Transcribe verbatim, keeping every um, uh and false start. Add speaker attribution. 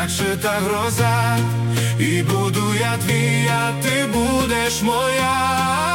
Speaker 1: наче та гроза, і буду я твій, а ти будеш моя.